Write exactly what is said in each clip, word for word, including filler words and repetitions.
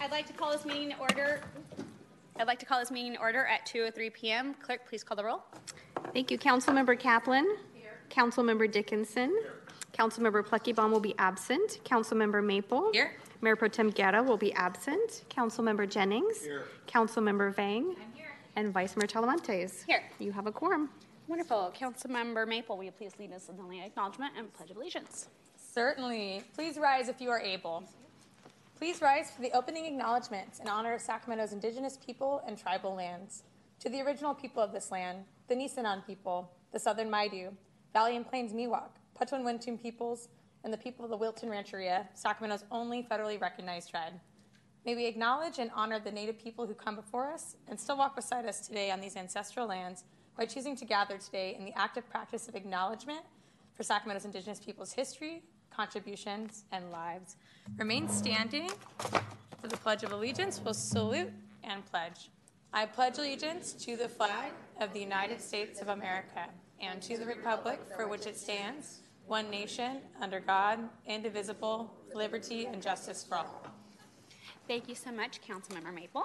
I'd like to call this meeting to order. I'd like to call this meeting in order at two oh three p m Clerk, please call the roll. Thank you. Councilmember Kaplan. Here. Councilmember Dickinson. Here. Councilmember Pluckybaum will be absent. Councilmember Maple. Here. Mayor Pro Tem Guerra will be absent. Councilmember Jennings. Here. Councilmember Vang. I'm here. And Vice Mayor Talamantes. Here. You have a quorum. Wonderful. Councilmember Maple, will you please lead us in the land acknowledgement and Pledge of Allegiance? Certainly. Please rise if you are able. Please rise for the opening acknowledgments in honor of Sacramento's indigenous people and tribal lands. To the original people of this land, the Nisenan people, the Southern Maidu, Valley and Plains Miwok, Patwin-Wintun peoples, and the people of the Wilton Rancheria, Sacramento's only federally recognized tribe. May we acknowledge and honor the Native people who come before us and still walk beside us today on these ancestral lands by choosing to gather today in the active practice of acknowledgement for Sacramento's indigenous people's history, contributions, and lives. Remain standing for the Pledge of Allegiance. We'll salute and pledge. I pledge allegiance to the flag of the United States of America and to the republic for which it stands, one nation, under God, indivisible, liberty and justice for all. Thank you so much, Councilmember Maple.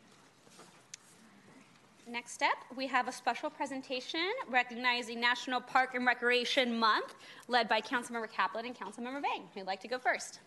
Next up, we have a special presentation recognizing National Park and Recreation Month, led by Councilmember Kaplan and Councilmember Vang. Who'd like to go first?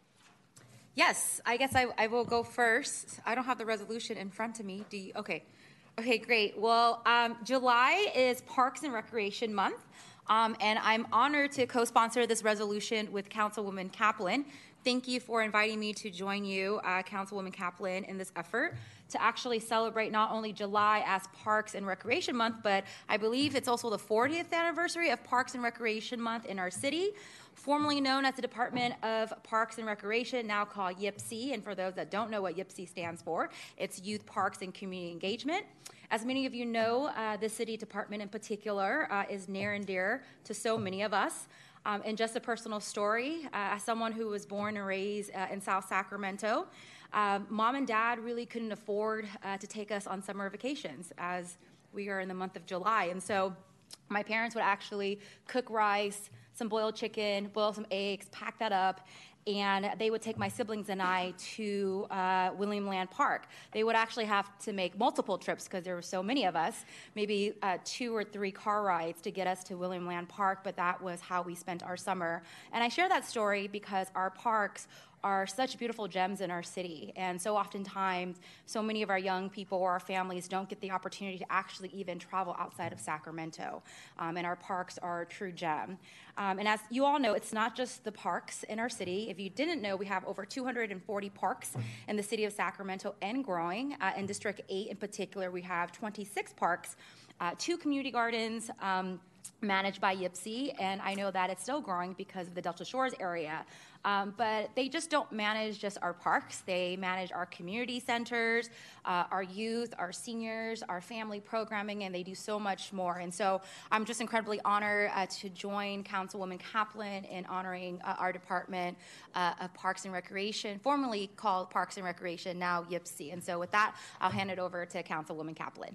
Yes, I guess I, I will go first. I don't have the resolution in front of me. Do you? Okay. Okay, great. Well, um, July is Parks and Recreation Month, um, and I'm honored to co-sponsor this resolution with Councilwoman Kaplan. Thank you for inviting me to join you, uh, Councilwoman Kaplan, in this effort to actually celebrate not only July as Parks and Recreation Month, but I believe it's also the fortieth anniversary of Parks and Recreation Month in our city, formerly known as the Department of Parks and Recreation, now called Y I P C. And for those that don't know what Y I P C stands for, it's Youth Parks and Community Engagement. As many of you know, uh, the city department in particular uh, is near and dear to so many of us. Um, and just a personal story, uh, as someone who was born and raised uh, in South Sacramento, um, mom and dad really couldn't afford uh, to take us on summer vacations as we are in the month of July. And so my parents would actually cook rice, some boiled chicken, boil some eggs, pack that up, and they would take my siblings and I to uh, William Land Park. They would actually have to make multiple trips because there were so many of us, maybe uh, two or three car rides to get us to William Land Park, but that was how we spent our summer. And I share that story because our parks are such beautiful gems in our city. And so oftentimes, so many of our young people or our families don't get the opportunity to actually even travel outside of Sacramento. Um, and our parks are a true gem. Um, and as you all know, it's not just the parks in our city. If you didn't know, we have over two hundred forty parks in the city of Sacramento and growing. Uh, in District eight in particular, we have twenty-six parks, uh, two community gardens, um, managed by Y I P C, and I know that it's still growing because of the Delta Shores area. Um, but they just don't manage just our parks. They manage our community centers, uh, our youth, our seniors, our family programming, and they do so much more. And so I'm just incredibly honored uh, to join Councilwoman Kaplan in honoring uh, our Department uh, of Parks and Recreation, formerly called Parks and Recreation, now Y I P C. And so with that, I'll hand it over to Councilwoman Kaplan.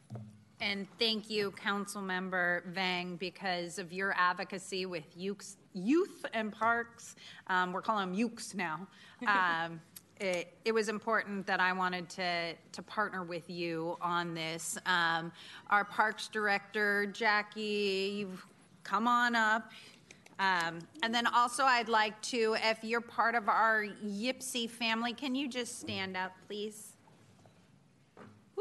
And thank you, Councilmember Vang, because of your advocacy with youth, youth and parks. Um, we're calling them Y U Ks now. Um, it, it was important that I wanted to, to partner with you on this. Um, our Parks Director, Jackie, you've come on up. Um, and then also I'd like to, if you're part of our Y I P C family, can you just stand up, please? Woo!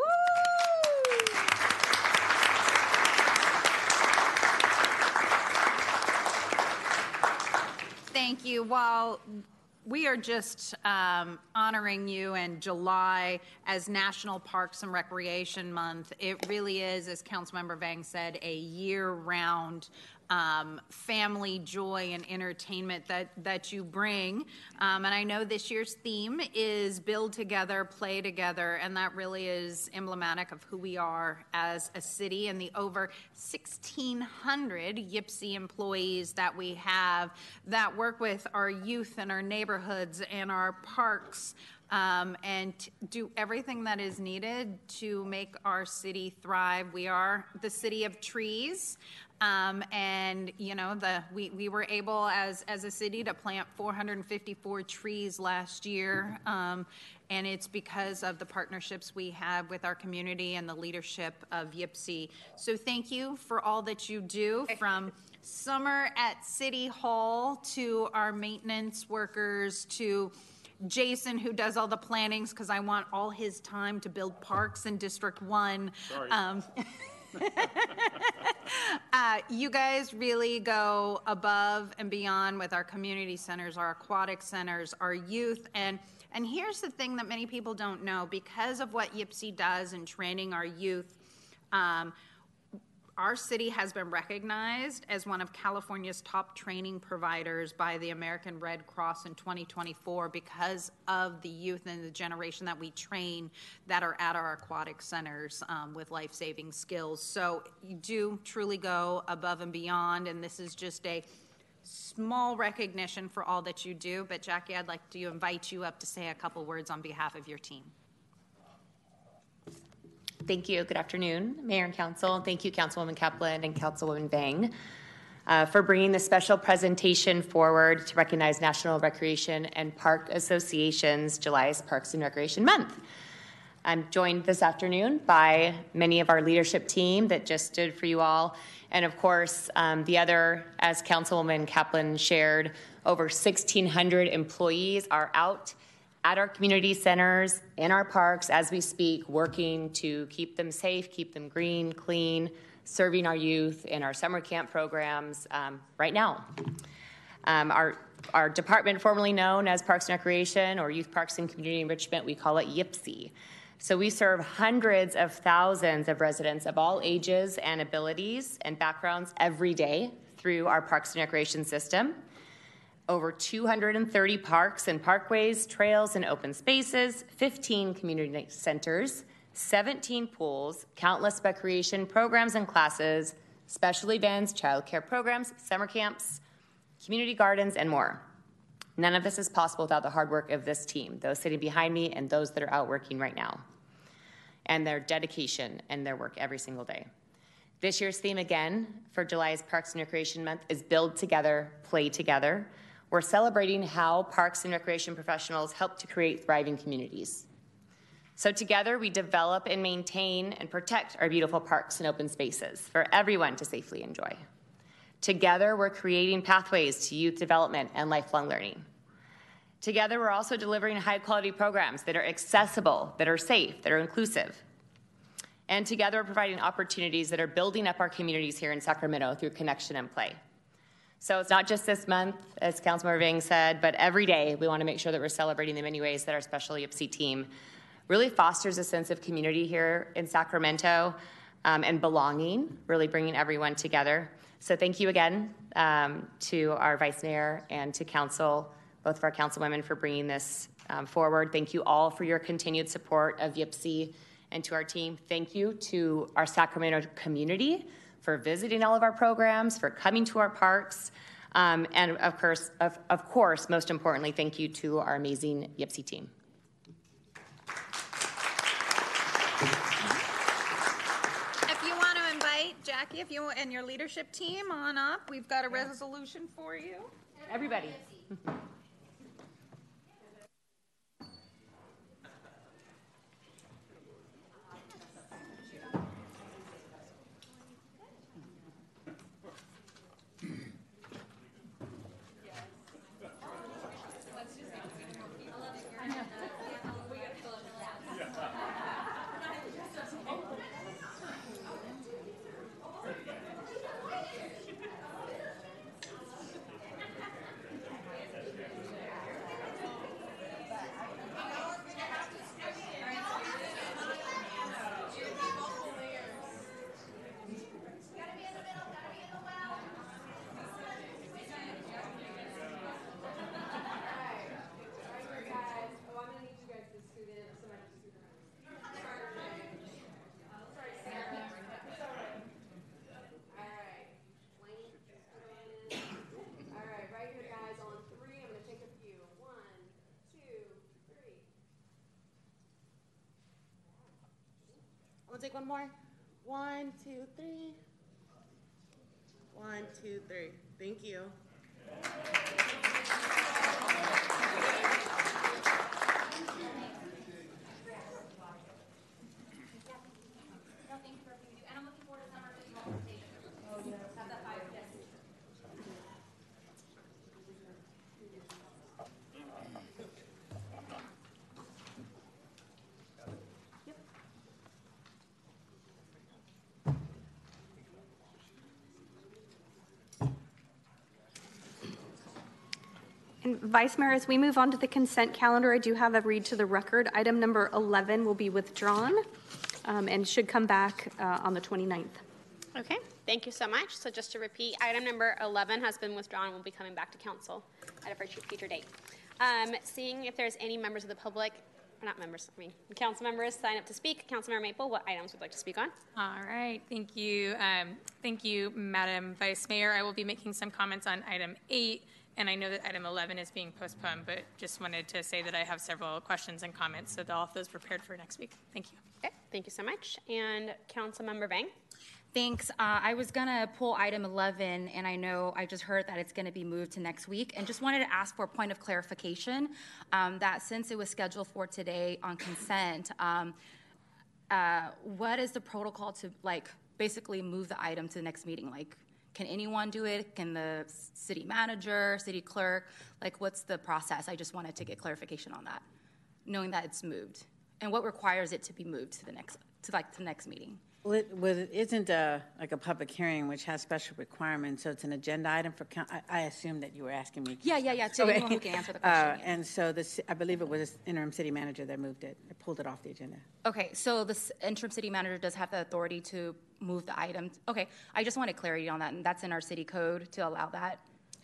Thank you. While we are just um, honoring you in July as National Parks and Recreation Month, it really is, as Councilmember Vang said, a year-round um, family joy and entertainment that, that you bring. Um, and I know this year's theme is build together, play together, and that really is emblematic of who we are as a city and the over sixteen hundred Y I P C employees that we have that work with our youth and our neighborhoods and our parks. Um, and do everything that is needed to make our city thrive. We are the city of trees, Um, and, you know, the, we, we were able as, as a city to plant four hundred fifty-four trees last year. Um, and it's because of the partnerships we have with our community and the leadership of Y I P S I. So thank you for all that you do, from summer at City Hall to our maintenance workers to Jason, who does all the plannings, because I want all his time to build parks in District One. Sorry. Um, uh, you guys really go above and beyond with our community centers, our aquatic centers, our youth, and and here's the thing that many people don't know: because of what Y I P S I does in training our youth, um, our city has been recognized as one of California's top training providers by the American Red Cross in twenty twenty-four because of the youth and the generation that we train that are at our aquatic centers um, with life-saving skills. So you do truly go above and beyond, and this is just a small recognition for all that you do. But Jackie, I'd like to invite you up to say a couple words on behalf of your team. Thank you. Good afternoon, Mayor and Council. Thank you, Councilwoman Kaplan and Councilwoman Vang, uh, for bringing this special presentation forward to recognize National Recreation and Park Association's July's Parks and Recreation Month. I'm joined this afternoon by many of our leadership team that just stood for you all. And of course, um, the other, as Councilwoman Kaplan shared, over sixteen hundred employees are out at our community centers, in our parks as we speak, working to keep them safe, keep them green, clean, serving our youth in our summer camp programs um, right now. Um, our, our department, formerly known as Parks and Recreation or Youth Parks and Community Enrichment, we call it Y I P S I. So we serve hundreds of thousands of residents of all ages and abilities and backgrounds every day through our Parks and Recreation system. Over two hundred thirty parks and parkways, trails and open spaces, fifteen community centers, seventeen pools, countless recreation programs and classes, special events, childcare programs, summer camps, community gardens, and more. None of this is possible without the hard work of this team, those sitting behind me and those that are out working right now, and their dedication and their work every single day. This year's theme again for July's Parks and Recreation Month is Build Together, Play Together. We're celebrating how parks and recreation professionals help to create thriving communities. So together we develop and maintain and protect our beautiful parks and open spaces for everyone to safely enjoy. Together we're creating pathways to youth development and lifelong learning. Together we're also delivering high quality programs that are accessible, that are safe, that are inclusive. And together we're providing opportunities that are building up our communities here in Sacramento through connection and play. So it's not just this month, as Councilmember Vang said, but every day we want to make sure that we're celebrating the many ways that our special Y I P S I team really fosters a sense of community here in Sacramento um, and belonging, really bringing everyone together. So thank you again um, to our Vice Mayor and to Council, both of our councilwomen, for bringing this um, forward. Thank you all for your continued support of Y I P S I and to our team. Thank you to our Sacramento community for visiting all of our programs, for coming to our parks, um, and of course, of, of course, most importantly, thank you to our amazing Y I P S I team. If you want to invite Jackie, if you and your leadership team on up, we've got a resolution for you. Everybody. We'll take one more. One, two, three. One, two, three. Thank you. And Vice Mayor, as we move on to the consent calendar, I do have a read to the record. Item number eleven will be withdrawn um, and should come back uh, on the twenty-ninth. Okay, thank you so much. So just to repeat, item number eleven has been withdrawn and will be coming back to council at a future future date. Um, seeing if there's any members of the public, or not members, I mean, council members sign up to speak. Councilmember Maple, what items would you like to speak on? All right, thank you. Um, thank you, Madam Vice Mayor. I will be making some comments on item eight, and I know that item eleven is being postponed, but just wanted to say that I have several questions and comments, so I'll have those prepared for next week. Thank you. Okay, thank you so much. And Councilmember Vang? Thanks. Uh, I was going to pull item eleven, and I know I just heard that it's going to be moved to next week, and just wanted to ask for a point of clarification um, that since it was scheduled for today on consent, um, uh, what is the protocol to, like, basically move the item to the next meeting? Like, can anyone do it? Can the city manager, city clerk? Like, what's the process? I just wanted to get clarification on that, knowing that it's moved, and what requires it to be moved to the next, to like the next meeting. Well, it, well, it isn't a, like a public hearing, which has special requirements, so it's an agenda item for, coun- I, I assume that you were asking me. Yeah, yeah, yeah, to Okay. anyone who can answer the Uh, question. yeah. And so this, I believe it was interim city manager that moved it, that pulled it off the agenda. Okay, so the s- interim city manager does have the authority to move the item. Okay, I just wanted clarity on that, and that's in our city code to allow that.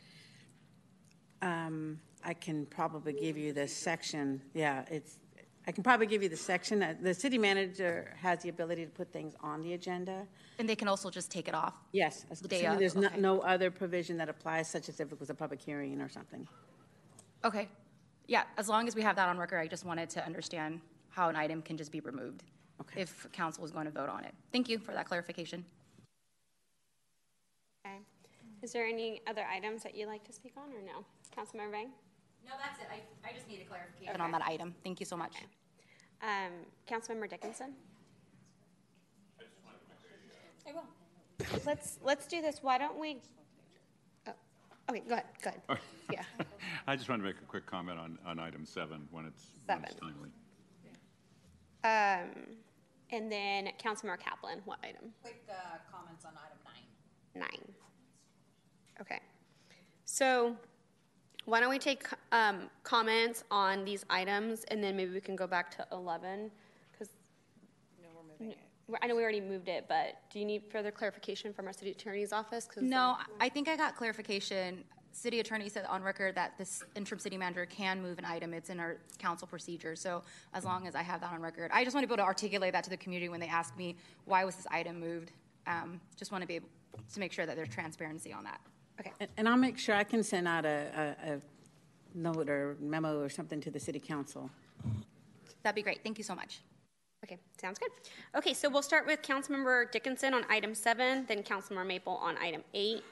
Um, I can probably give you the section, yeah, it's, I can probably give you the section. Uh, The city manager has the ability to put things on the agenda. And they can also just take it off. Yes, The day assuming of, there's no, okay. no other provision that applies, such as if it was a public hearing or something. Okay, yeah, as long as we have that on record, I just wanted to understand how an item can just be removed Okay. if council is going to vote on it. Thank you for that clarification. Okay. Is there any other items that you'd like to speak on, or no? Councilmember Vang? No, that's it. I, I just needed clarification on that item. Thank you so much. Um, Councilmember Dickinson? I will. Let's, let's do this. Why don't we, oh, okay, go ahead, go ahead. Yeah. I just want to make a quick comment on, on item seven when it's, when it's Seven. timely. Um, and then Councilmember Kaplan, what item? Quick uh, comments on item nine. Nine. Okay. So why don't we take um, comments on these items, and then maybe we can go back to eleven? Because I know we already moved it, but do you need further clarification from our city attorney's office? 'Cause, No, I think I got clarification. City attorney said on record that this interim city manager can move an item. It's in our council procedure. So as long as I have that on record, I just want to be able to articulate that to the community when they ask me, why was this item moved? Um, just want to be able to make sure that there's transparency on that. Okay. And- And I'll make sure I can send out a, a, a note or memo or something to the city council. That'd be great. Thank you so much. Okay, sounds good. Okay, so we'll start with Councilmember Dickinson on item seven, then Councilmember Maple on item eight.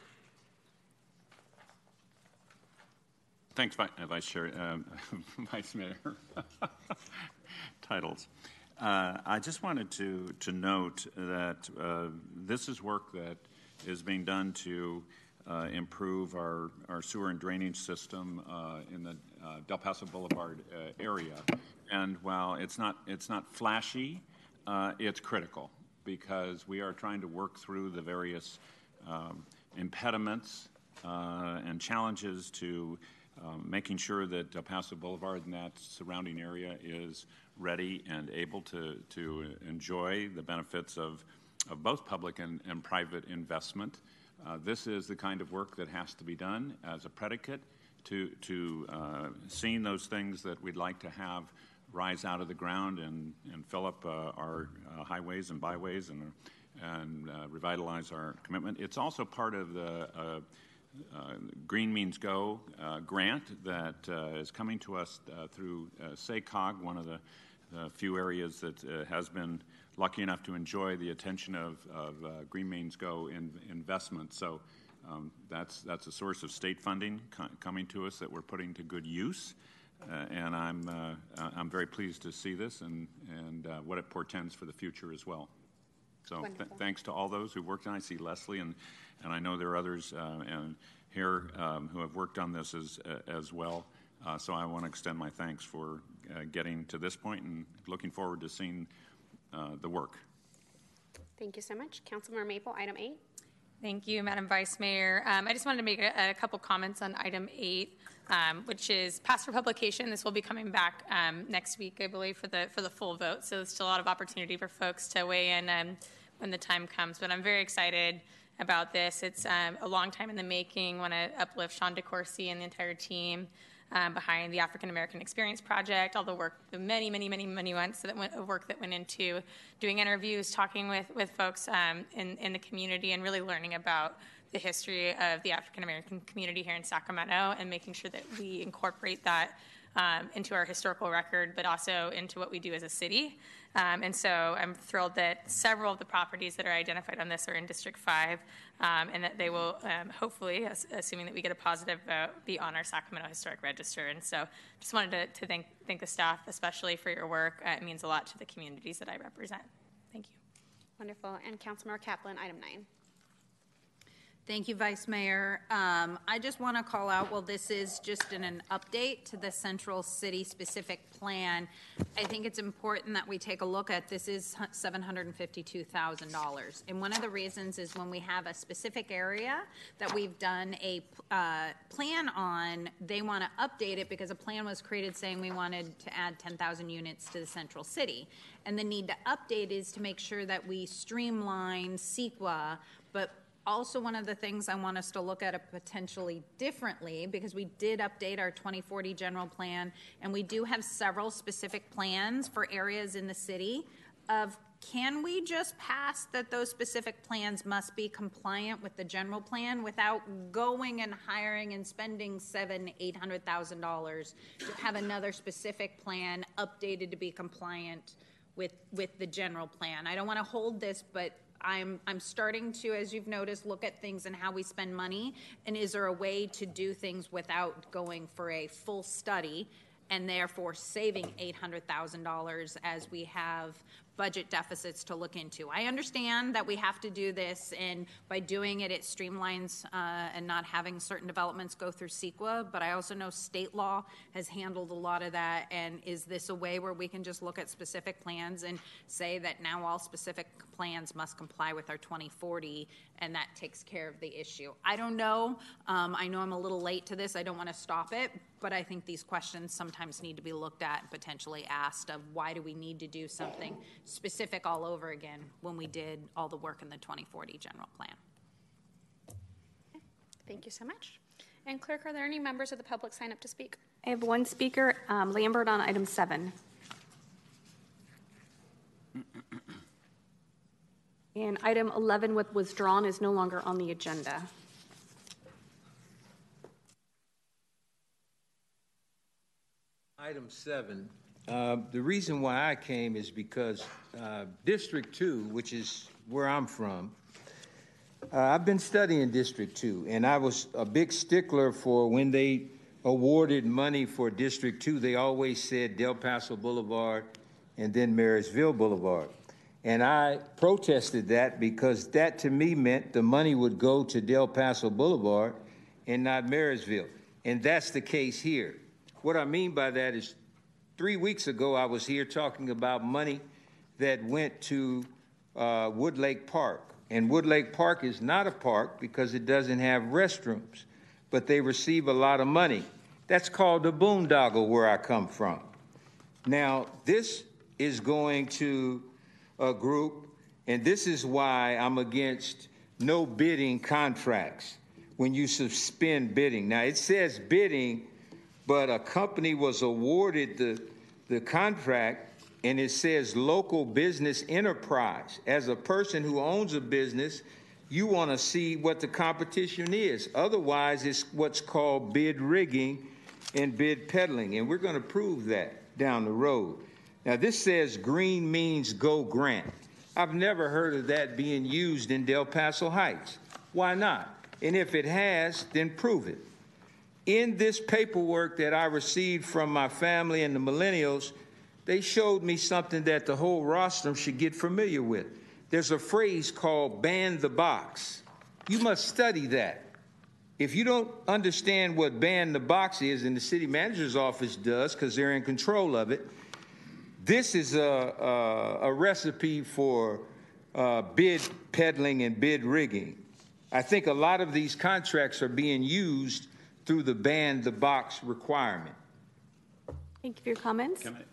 Thanks, Vi- uh, Vice Chair, um, Vice Mayor. Titles. Uh, I just wanted to, to note that uh, this is work that is being done to uh, improve our, our sewer and drainage system uh, in the uh, Del Paso Boulevard uh, area. And while it's not, it's not flashy, uh, it's critical because we are trying to work through the various um, impediments uh, and challenges to um, making sure that Del Paso Boulevard and that surrounding area is ready and able to, to enjoy the benefits of, of both public and, and private investment. Uh, this is the kind of work that has to be done as a predicate to, to uh, seeing those things that we'd like to have rise out of the ground and, and fill up uh, our uh, highways and byways and, and uh, revitalize our commitment. It's also part of the uh, uh, Green Means Go uh, grant that uh, is coming to us uh, through uh, SACOG, one of the, the few areas that uh, has been lucky enough to enjoy the attention of, of uh, Green Means Go in, investment. So um, that's, that's a source of state funding co- coming to us that we're putting to good use. Uh, and I'm, uh, I'm very pleased to see this and, and uh, what it portends for the future as well. So th- thanks to all those who worked on it. I see Leslie, and, and I know there are others uh, and here um, who have worked on this as, uh, as well. Uh, so I want to extend my thanks for uh, getting to this point and looking forward to seeing uh, the work. Thank you so much. Councilmember Maple, item eight. Thank you, Madam Vice Mayor. Um, I just wanted to make a, a couple comments on item eight, um, which is passed for publication. This will be coming back um, next week, I believe, for the for the full vote. So there's still a lot of opportunity for folks to weigh in um, when the time comes. But I'm very excited about this. It's um, a long time in the making. I want to uplift Sean DeCourcy and the entire team um, behind the African American Experience Project, all the work, the many, many, many, many months that went, of work that went into doing interviews, talking with, with folks um, in, in the community, and really learning about the history of the African American community here in Sacramento, and making sure that we incorporate that um, into our historical record, but also into what we do as a city. Um, and so I'm thrilled that several of the properties that are identified on this are in District five, um, and that they will um, hopefully, as, assuming that we get a positive vote, be on our Sacramento Historic Register. And so just wanted to, to thank, thank the staff, especially for your work. Uh, it means a lot to the communities that I represent. Thank you. Wonderful. And Councilmember Kaplan, item nine. Thank you, Vice Mayor. Um, I just want to call out, well, this is just in an update to the Central City specific plan. I think it's important that we take a look at this is seven hundred fifty-two thousand dollars. And one of the reasons is when we have a specific area that we've done a uh, plan on, they want to update it because a plan was created saying we wanted to add ten thousand units to the Central City. And the need to update is to make sure that we streamline CEQA, but also, one of the things I want us to look at it potentially differently, because we did update our twenty forty general plan, and we do have several specific plans for areas in the city of, can we just pass that those specific plans must be compliant with the general plan without going and hiring and spending seven, eight hundred thousand dollars to have another specific plan updated to be compliant with with the general plan? I don't want to hold this, but I'm, I'm starting to, as you've noticed, look at things and how we spend money, and is there a way to do things without going for a full study and therefore saving eight hundred thousand dollars as we have budget deficits to look into. I understand that we have to do this, and by doing it, it streamlines uh, and not having certain developments go through CEQA, but I also know state law has handled a lot of that, and is this a way where we can just look at specific plans and say that now all specific plans must comply with our twenty forty, and that takes care of the issue? I don't know. Um, I know I'm a little late to this. I don't want to stop it, but I think these questions sometimes need to be looked at and potentially asked of why do we need to do something specific all over again when we did all the work in the twenty forty general plan. Thank you so much. And clerk, are there any members of the public sign up to speak? I have one speaker, um, Lambert, on item seven. And item eleven with withdrawn is no longer on the agenda. Item seven, uh, the reason why I came is because uh, District two, which is where I'm from, uh, I've been studying District two, and I was a big stickler for when they awarded money for District two, they always said Del Paso Boulevard and then Marysville Boulevard. And I protested that because that to me meant the money would go to Del Paso Boulevard and not Marysville. And that's the case here. What I mean by that is three weeks ago, I was here talking about money that went to uh, Woodlake Park. And Woodlake Park is not a park because it doesn't have restrooms, but they receive a lot of money. That's called the boondoggle where I come from. Now, this is going to a group, and this is why I'm against no bidding contracts when you suspend bidding. Now, it says bidding, but a company was awarded the, the contract, and it says local business enterprise. As a person who owns a business, you want to see what the competition is. Otherwise, it's what's called bid rigging and bid peddling, and we're going to prove that down the road. Now, this says green means go grant. I've never heard of that being used in Del Paso Heights. Why not? And if it has, then prove it. In this paperwork that I received from my family and the millennials, they showed me something that the whole rostrum should get familiar with. There's a phrase called ban the box. You must study that. If you don't understand what ban the box is, and the city manager's office does because they're in control of it, this is a, a, a recipe for uh, bid peddling and bid rigging. I think a lot of these contracts are being used through the ban the box requirement. Thank you for your comments. Can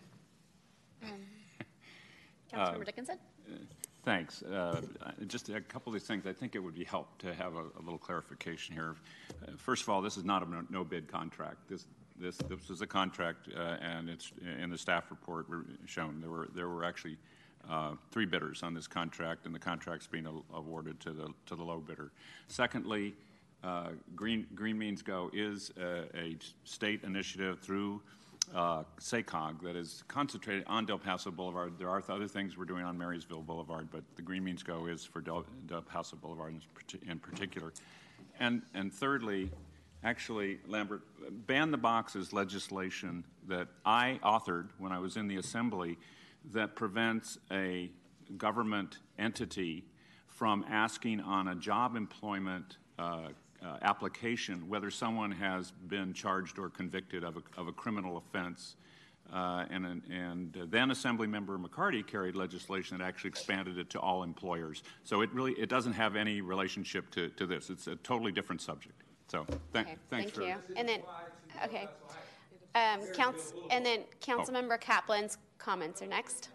I, Councilmember Dickinson? Thanks. Uh, just a couple of things. I think it would be help to have a, a little clarification here. Uh, first of all, this is not a no, no bid contract. This this this is a contract, uh, and it's in the staff report shown there were there were actually uh, three bidders on this contract, and the contract's being awarded to the to the low bidder. Secondly, uh, Green Green Means Go is a, a state initiative through Uh, SACOG that is concentrated on Del Paso Boulevard. There are other things we're doing on Marysville Boulevard, but the Green Means Go is for Del, Del Paso Boulevard in, in particular. And, and thirdly, actually, Lambert, ban the box is legislation that I authored when I was in the Assembly that prevents a government entity from asking on a job employment uh, Uh, application whether someone has been charged or convicted of a, of a criminal offense. Uh, and and uh, then Assemblymember McCarty carried legislation that actually expanded it to all employers. So it really it doesn't have any relationship to, to this. It's a totally different subject. So th Okay, thanks thank for you. And then, okay. Um, Council, and then Councilmember Kaplan's comments are next.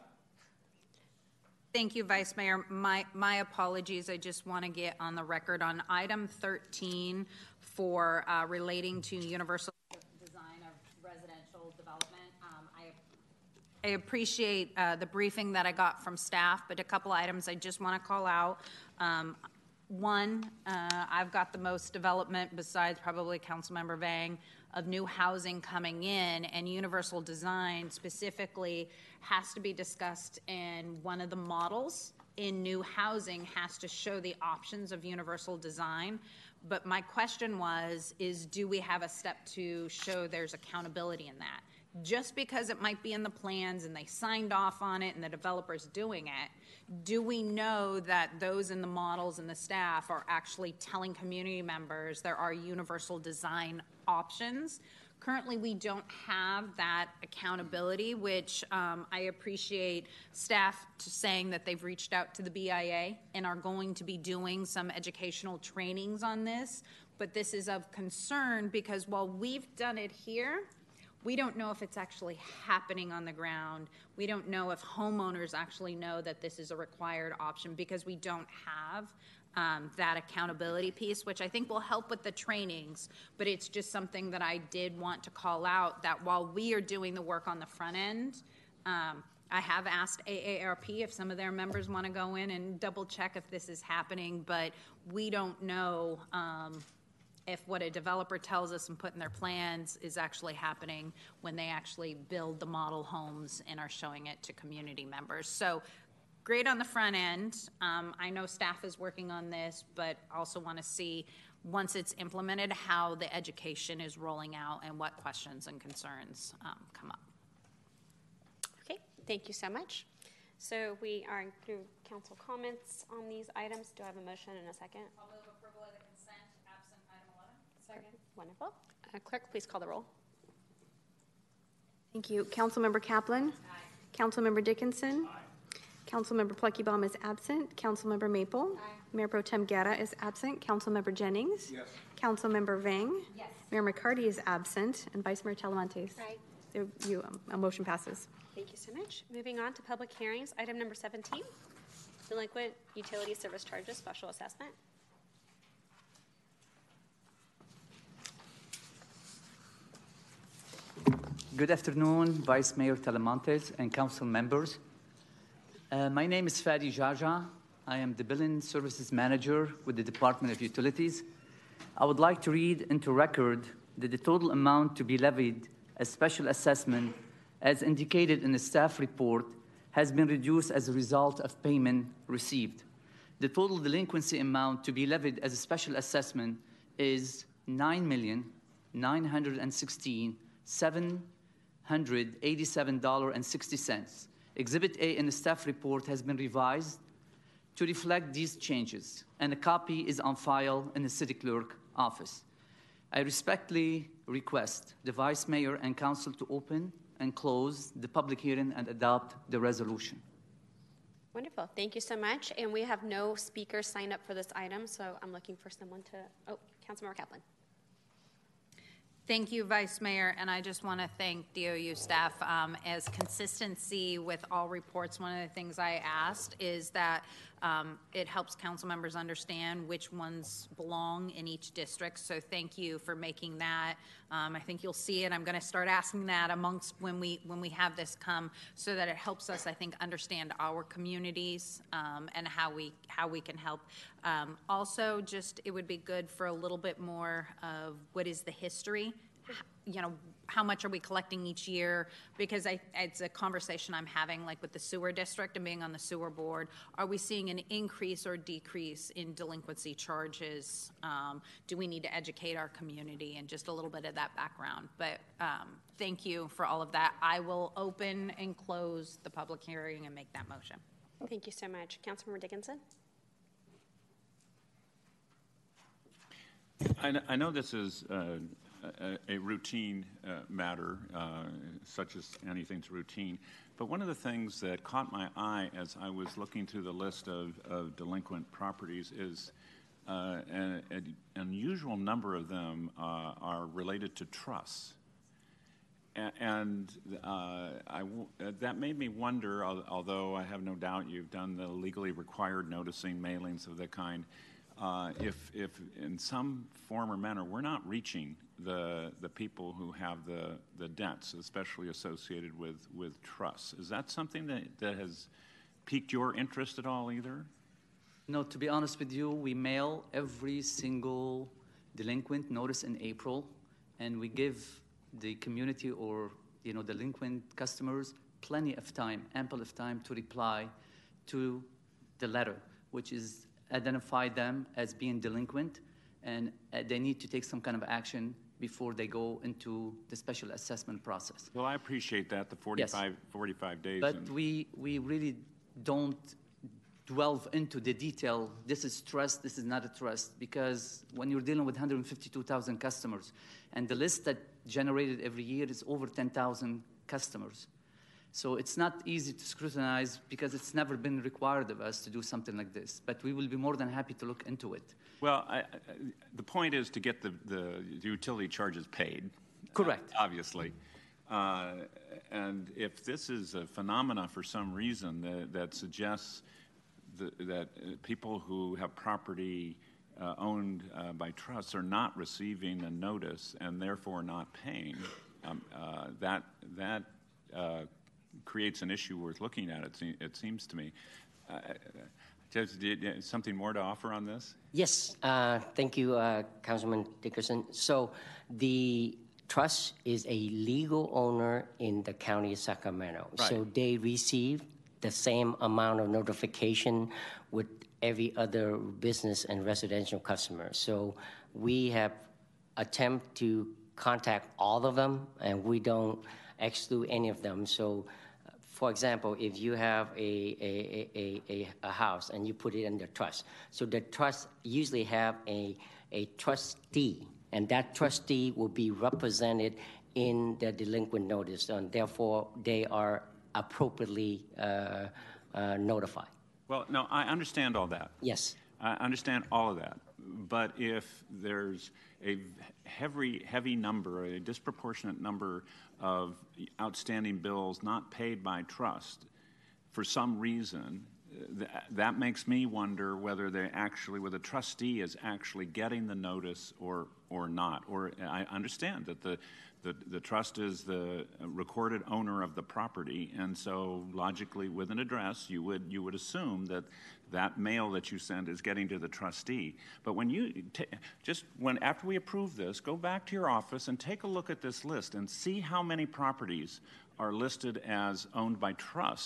Thank you, Vice Mayor. My, my apologies. I just want to get on the record on item thirteen for uh, relating to universal design of residential development. Um, I, I appreciate uh, the briefing that I got from staff, but a couple items I just want to call out. Um, one, uh, I've got the most development besides probably Councilmember Vang of new housing coming in, and universal design specifically has to be discussed in one of the models in new housing has to show the options of universal design. But my question was, is do we have a step to show there's accountability in that? Just because it might be in the plans and they signed off on it and the developer's doing it, do we know that those in the models and the staff are actually telling community members there are universal design options? Currently, we don't have that accountability, which um, I appreciate staff to saying that they've reached out to the B I A and are going to be doing some educational trainings on this. But this is of concern because while we've done it here, we don't know if it's actually happening on the ground. We don't know if homeowners actually know that this is a required option because we don't have um, that accountability piece, which I think will help with the trainings. But it's just something that I did want to call out, that while we are doing the work on the front end, um, I have asked A A R P if some of their members want to go in and double check if this is happening, but we don't know um, if what a developer tells us and put in their plans is actually happening when they actually build the model homes and are showing it to community members. So great on the front end. Um, I know staff is working on this, but also want to see once it's implemented how the education is rolling out and what questions and concerns um, come up. Okay, thank you so much. So we are through council comments on these items. Do I have a motion in a second? I'll move approval of the consent absent item eleven. Second. Wonderful. Uh, clerk, please call the roll. Thank you. Councilmember Kaplan. Aye. Councilmember Dickinson. Aye. Councilmember Pluckybaum is absent. Councilmember Maple. Aye. Mayor Pro Tem Guerra is absent. Councilmember Jennings. Yes. Councilmember Vang. Yes. Mayor McCarty is absent. And Vice Mayor Talamantes. Aye. There, you, um, a motion passes. Thank you so much. Moving on to public hearings, item number seventeen, delinquent utility service charges special assessment. Good afternoon, Vice Mayor Talamantes and council members. Uh, my name is Fadi Jaja. I am the Billing Services Manager with the Department of Utilities. I would like to read into record that the total amount to be levied as special assessment, as indicated in the staff report, has been reduced as a result of payment received. The total delinquency amount to be levied as a special assessment is nine million nine hundred sixteen thousand seven hundred eighty-seven dollars and sixty cents. Exhibit A in the staff report has been revised to reflect these changes, and a copy is on file in the city clerk office. I respectfully request the Vice Mayor and Council to open and close the public hearing and adopt the resolution. Wonderful. Thank you so much. And we have no speakers signed up for this item, so I'm looking for someone to, oh, Councilmember Kaplan. Thank you, Vice Mayor, and I just want to thank D O U staff. Um, as consistency with all reports, one of the things I asked is that um, it helps council members understand which ones belong in each district, so thank you for making that. Um, I think you'll see it. I'm going to start asking that amongst when we when we have this come, so that it helps us, I think, understand our communities um, and how we how we can help. Um, also, just it would be good for a little bit more of what is the history. You know, how much are we collecting each year? Because I, it's a conversation I'm having, like with the sewer district and being on the sewer board. Are we seeing an increase or decrease in delinquency charges? Um, do we need to educate our community? And just a little bit of that background. But um, thank you for all of that. I will open and close the public hearing and make that motion. Thank you so much. Councilmember Dickinson? I know, I know this is uh, a, a routine uh, matter, uh, such as anything's routine, but one of the things that caught my eye as I was looking through the list of, of delinquent properties is uh, an, an unusual number of them uh, are related to trusts. And uh, I w that made me wonder, although I have no doubt you've done the legally required noticing mailings of the kind, Uh, if, if in some form or manner we're not reaching the, the people who have the, the debts, especially associated with, with trusts. Is that something that, that has piqued your interest at all either? No, to be honest with you, we mail every single delinquent notice in April, and we give the community or you know delinquent customers plenty of time, ample of time to reply to the letter, which is identify them as being delinquent, and uh, they need to take some kind of action before they go into the special assessment process. Well, I appreciate that, the forty-five, yes. forty-five days. But and we, we really don't delve into the detail. This is trust, this is not a trust, because when you're dealing with one hundred fifty-two thousand customers, and the list that generated every year is over ten thousand customers. So it's not easy to scrutinize because it's never been required of us to do something like this. But we will be more than happy to look into it. Well, I, I, the point is to get the, the utility charges paid. Correct. Uh, obviously. Uh, and if this is a phenomena for some reason that, that suggests the, that uh, people who have property uh, owned uh, by trusts are not receiving a notice and therefore not paying, um, uh, that, that uh, creates an issue worth looking at, it, se it seems to me. Uh, Judge, did you, something more to offer on this? Yes, uh, thank you, uh, Councilman Dickerson. So the trust is a legal owner in the county of Sacramento. Right. So they receive the same amount of notification with every other business and residential customer. So we have attempted to contact all of them, and we don't exclude any of them. So for example, if you have a, a, a, a, a house and you put it under trust, so the trust usually have a, a trustee, and that trustee will be represented in the delinquent notice, and therefore they are appropriately uh, uh, notified. Well, no, I understand all that. Yes. I understand all of that. But if there's a heavy, heavy number, a disproportionate number of outstanding bills not paid by trust for some reason, th that makes me wonder whether they actually, whether the trustee is actually getting the notice or or not. Or I understand that the the, the trust is the recorded owner of the property, and so logically, with an address, you would you would assume that that mail that you send is getting to the trustee. But when you t just when after we approve this, go back to your office and take a look at this list and see how many properties are listed as owned by trusts.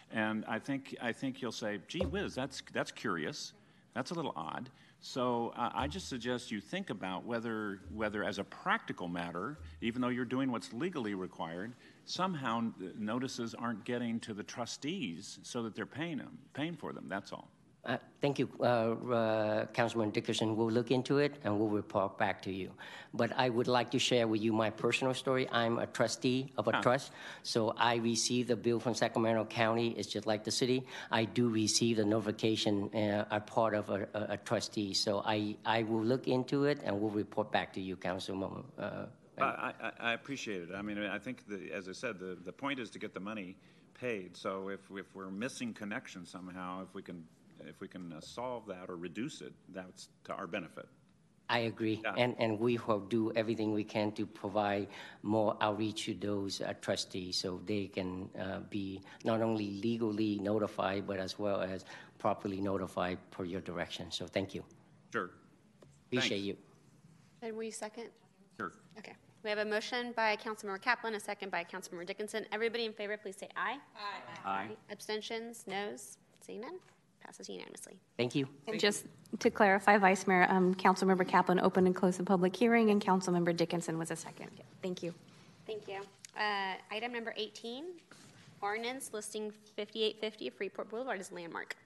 And I think, I think you'll say, gee whiz, that's, that's curious. That's a little odd. So uh, I just suggest you think about whether, whether as a practical matter, even though you're doing what's legally required, somehow notices aren't getting to the trustees so that they're paying them, paying for them. That's all. Uh, thank you, uh, uh, Councilman Dickerson. We'll look into it and we'll report back to you. But I would like to share with you my personal story. I'm a trustee of a Huh. trust, so I received the bill from Sacramento County. It's just like the city. I do receive the notification uh, as part of a, a, a trustee. So I, I will look into it and we'll report back to you, Councilman. Uh, I, I, I appreciate it. I mean, I think, the, as I said, the, the point is to get the money paid. So if, if we're missing connection somehow, if we can if we can uh, solve that or reduce it, that's to our benefit. I agree, Yeah. and and we will do everything we can to provide more outreach to those uh, trustees so they can uh, be not only legally notified but as well as properly notified per your direction. So thank you. Sure. Appreciate Thanks. you. And will you second? Sure. Okay. We have a motion by Councilmember Kaplan, a second by Councilmember Dickinson. Everybody in favor, please say aye. Aye. Aye. Abstentions? Noes? Seeing none? Passes unanimously. Thank you. And just to clarify, Vice Mayor, um, Councilmember Kaplan opened and closed the public hearing, and Councilmember Dickinson was a second. Thank you. Thank you. Uh, item number eighteen, ordinance listing fifty-eight fifty Freeport Boulevard as landmark.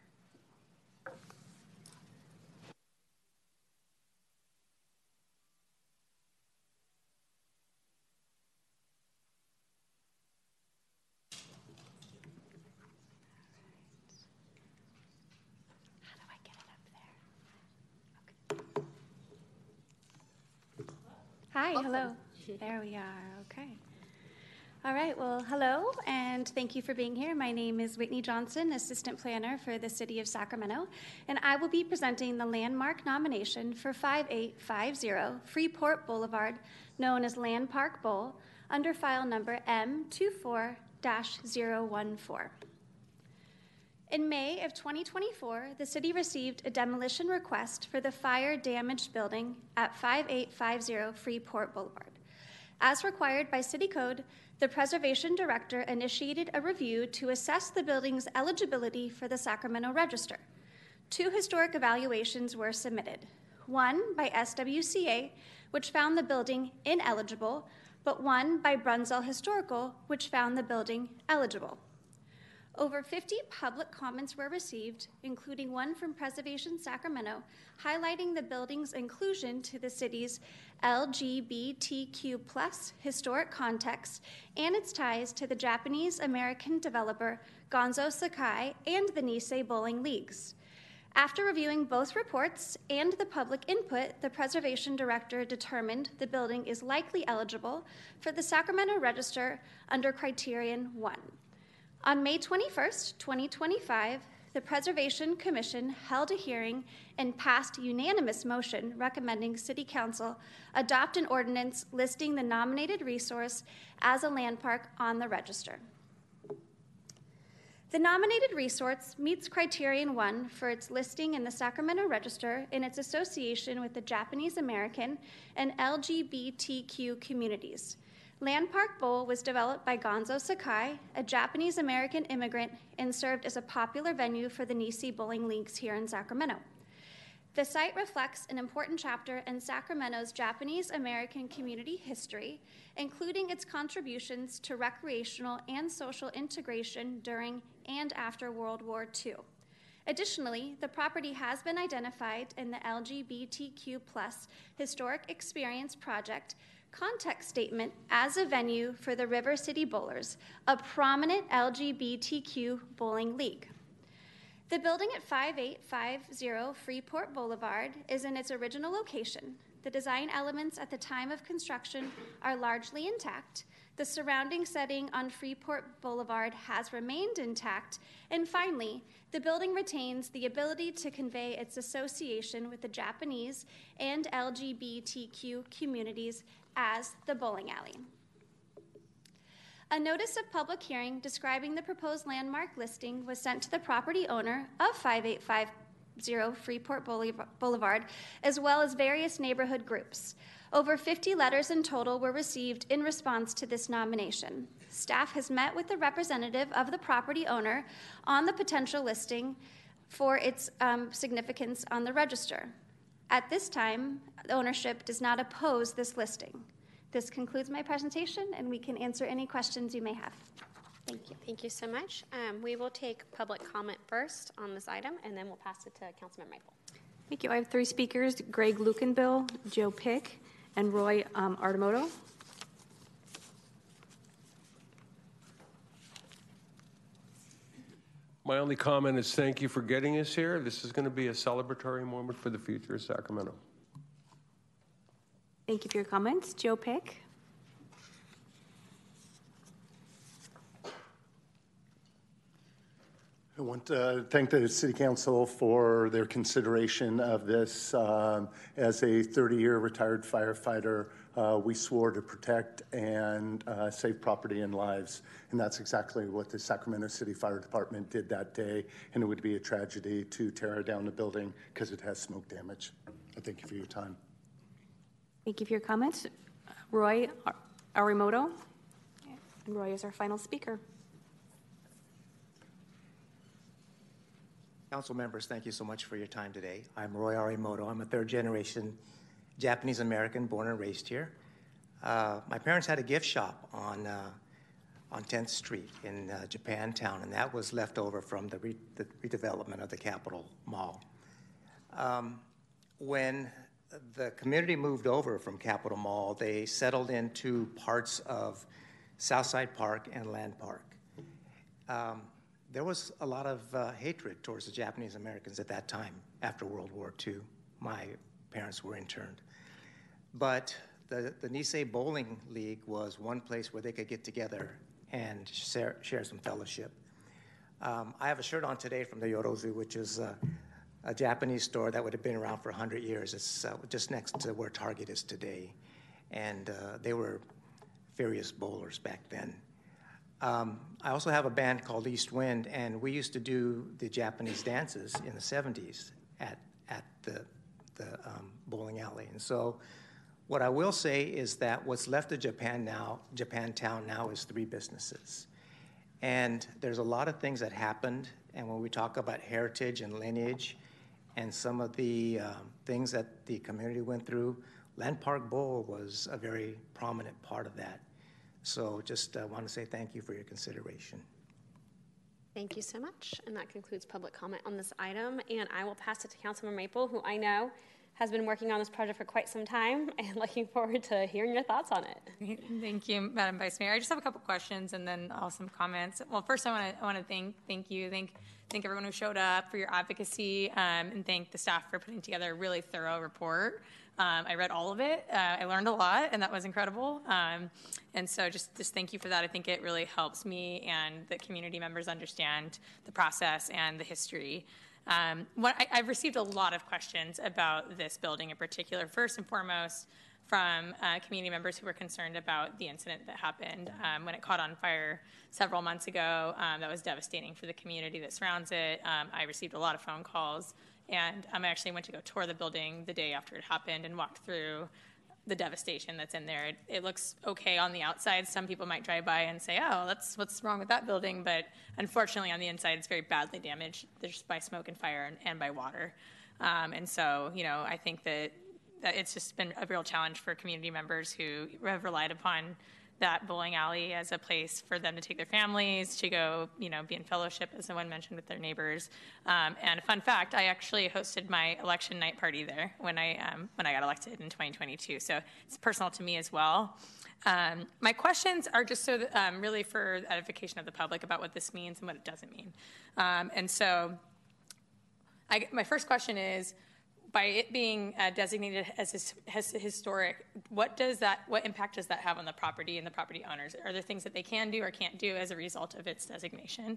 Hi, hello. There we are, okay. All right, well, hello, and thank you for being here. My name is Whitney Johnson, Assistant Planner for the City of Sacramento, and I will be presenting the landmark nomination for five eight five zero Freeport Boulevard, known as Landpark Bowl, under file number M two four dash zero one four. In May of twenty twenty-four, the city received a demolition request for the fire-damaged building at five eight five zero Freeport Boulevard. As required by City Code, the Preservation Director initiated a review to assess the building's eligibility for the Sacramento Register. Two historic evaluations were submitted, one by S W C A, which found the building ineligible, but one by Brunzell Historical, which found the building eligible. Over fifty public comments were received, including one from Preservation Sacramento, highlighting the building's inclusion to the city's L G B T Q plus historic context and its ties to the Japanese-American developer Gonzo Sakai and the Nisei Bowling Leagues. After reviewing both reports and the public input, the Preservation Director determined the building is likely eligible for the Sacramento Register under Criterion one. On May twenty-first, twenty twenty-five, the Preservation Commission held a hearing and passed unanimous motion recommending City Council adopt an ordinance listing the nominated resource as a landmark on the register. The nominated resource meets Criterion one for its listing in the Sacramento Register in its association with the Japanese American and L G B T Q communities. Landpark Bowl was developed by Gonzo Sakai, a Japanese-American immigrant, and served as a popular venue for the Nisei Bowling Leagues here in Sacramento. The site reflects an important chapter in Sacramento's Japanese-American community history, including its contributions to recreational and social integration during and after World War Two. Additionally, the property has been identified in the L G B T Q plus Historic Experience Project context statement as a venue for the River City Bowlers, a prominent L G B T Q bowling league. The building at five eight five zero Freeport Boulevard is in its original location. The design elements at the time of construction are largely intact. The surrounding setting on Freeport Boulevard has remained intact. And finally, the building retains the ability to convey its association with the Japanese and L G B T Q communities as the bowling alley. A notice of public hearing describing the proposed landmark listing was sent to the property owner of five eight five zero Freeport Boulevard, as well as various neighborhood groups. Over fifty letters in total were received in response to this nomination. Staff has met with the representative of the property owner on the potential listing for its um, significance on the register. At this time, the ownership does not oppose this listing. This concludes my presentation, and we can answer any questions you may have. Thank you. Thank you so much. Um, we will take public comment first on this item, and then we'll pass it to Councilmember Maple. Thank you. I have three speakers, Greg Lukenbill, Joe Pick, and Roy um, Artemoto. My only comment is thank you for getting us here. This is going to be a celebratory moment for the future of Sacramento. Thank you for your comments. Joe Pick. I want to thank the City Council for their consideration of this. Um, as a thirty-year retired firefighter, uh, we swore to protect and uh, save property and lives, and that's exactly what the Sacramento City Fire Department did that day, and it would be a tragedy to tear down the building because it has smoke damage. I thank you for your time. Thank you for your comments. Roy Arimoto. And Roy is our final speaker. Council members, thank you so much for your time today. I'm Roy Arimoto. I'm a third generation Japanese American, born and raised here. Uh, my parents had a gift shop on uh, on tenth Street in uh, Japantown, and that was left over from the, re the redevelopment of the Capitol Mall. Um, when the community moved over from Capitol Mall, they settled into parts of Southside Park and Land Park. Um, There was a lot of uh, hatred towards the Japanese Americans at that time after World War Two. My parents were interned. But the, the Nisei Bowling League was one place where they could get together and share, share some fellowship. Um, I have a shirt on today from the Yorozu, which is uh, a Japanese store that would have been around for one hundred years. It's uh, just next to where Target is today. And uh, they were furious bowlers back then. Um, I also have a band called East Wind, and we used to do the Japanese dances in the seventies at, at the, the um, bowling alley. And so what I will say is that what's left of Japan now, Japantown now is three businesses. And there's a lot of things that happened, and when we talk about heritage and lineage and some of the um, things that the community went through, Land Park Bowl was a very prominent part of that. So just uh, want to say thank you for your consideration. Thank you so much. And that concludes public comment on this item. And I will pass it to Councilmember Maple, who I know has been working on this project for quite some time, and looking forward to hearing your thoughts on it. Thank you, Madam Vice Mayor. I just have a couple questions and then I'll have some comments. Well, first I want to I want to thank thank you, thank thank everyone who showed up for your advocacy, um, and thank the staff for putting together a really thorough report. Um, I read all of it. Uh, I learned a lot, and that was incredible. Um, and so just, just thank you for that. I think it really helps me and the community members understand the process and the history. Um, what I, I've received a lot of questions about this building in particular. First and foremost, from uh, community members who were concerned about the incident that happened um, when it caught on fire several months ago. Um, that was devastating for the community that surrounds it. Um, I received a lot of phone calls. And um, I actually went to go tour the building the day after it happened and walked through the devastation that's in there. It, it looks okay on the outside. Some people might drive by and say, oh, that's what's wrong with that building. But unfortunately, on the inside, it's very badly damaged just by smoke and fire and, and by water. Um, and so, you know, I think that, that it's just been a real challenge for community members who have relied upon that bowling alley as a place for them to take their families, to go, you know, be in fellowship, as someone mentioned, with their neighbors. Um, and a fun fact, I actually hosted my election night party there when I um, when I got elected in twenty twenty-two. So it's personal to me as well. Um, my questions are just so that, um, really for the edification of the public about what this means and what it doesn't mean. Um, and so I, my first question is, by it being uh, designated as, his, as historic, what does that, what impact does that have on the property and the property owners? Are there things that they can do or can't do as a result of its designation?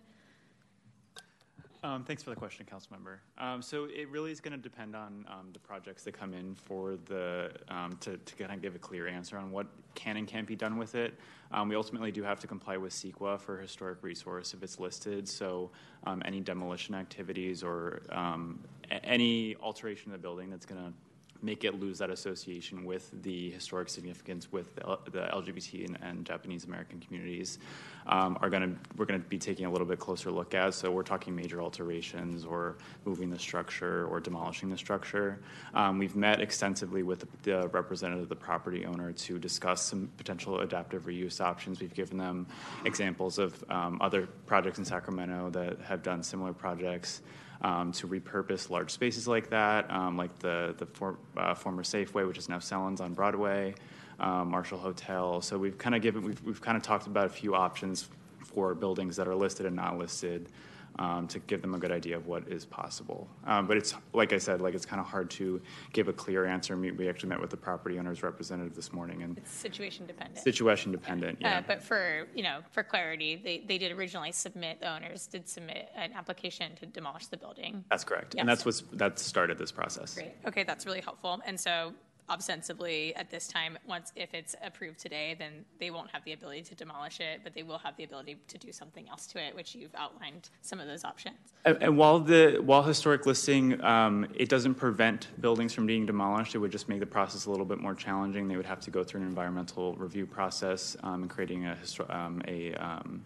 Um, thanks for the question, Councilmember. Um, so it really is going to depend on um, the projects that come in for the um, to, to kind of give a clear answer on what can and can't be done with it. Um, we ultimately do have to comply with CEQA for historic resource if it's listed. So um, any demolition activities or um, a- any alteration of the building that's going to make it lose that association with the historic significance with the, the L G B T and, and Japanese American communities, um, are going to we're going to be taking a little bit closer look at. So we're talking major alterations or moving the structure or demolishing the structure. Um, we've met extensively with the, the representative of the property owner to discuss some potential adaptive reuse options. We've given them examples of um, other projects in Sacramento that have done similar projects. Um, to repurpose large spaces like that, um, like the the for, uh, former Safeway, which is now Sellons on Broadway, um, Marshall Hotel. So we've kind of given we've we've kind of talked about a few options for buildings that are listed and not listed, um, to give them a good idea of what is possible. Um, but it's like I said, like it's kind of hard to give a clear answer. We, we actually met with the property owner's representative this morning, and It's situation dependent. situation dependent. Yeah. Uh, but for, you know, for clarity, they, they did originally submit, the owners did submit an application to demolish the building. That's correct, Yes. and that's what's that started this process. Great. Okay, that's really helpful. And so ostensibly at this time, once, if it's approved today, then they won't have the ability to demolish it, but they will have the ability to do something else to it, which you've outlined some of those options. And, and while the while historic listing, um, it doesn't prevent buildings from being demolished. It would just make the process a little bit more challenging. They would have to go through an environmental review process, um, and creating a histo- um, a um,